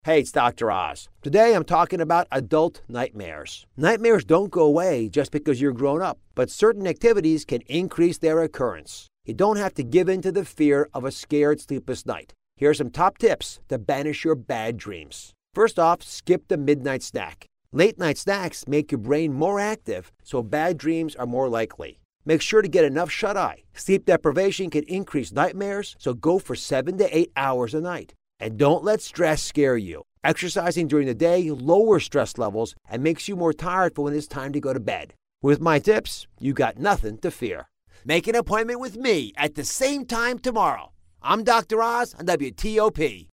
Hey, it's Dr. Oz. Today I'm talking about adult nightmares. Nightmares don't go away just because you're grown up, but certain activities can increase their occurrence. You don't have to give in to the fear of a scared, sleepless night. Here are some top tips to banish your bad dreams. First off, skip the midnight snack. Late-night snacks make your brain more active, so bad dreams are more likely. Make sure to get enough shut-eye. Sleep deprivation can increase nightmares, so go for 7 to 8 hours a night. And don't let stress scare you. Exercising during the day lowers stress levels and makes you more tired for when it's time to go to bed. With my tips, you got nothing to fear. Make an appointment with me at the same time tomorrow. I'm Dr. Oz on WTOP.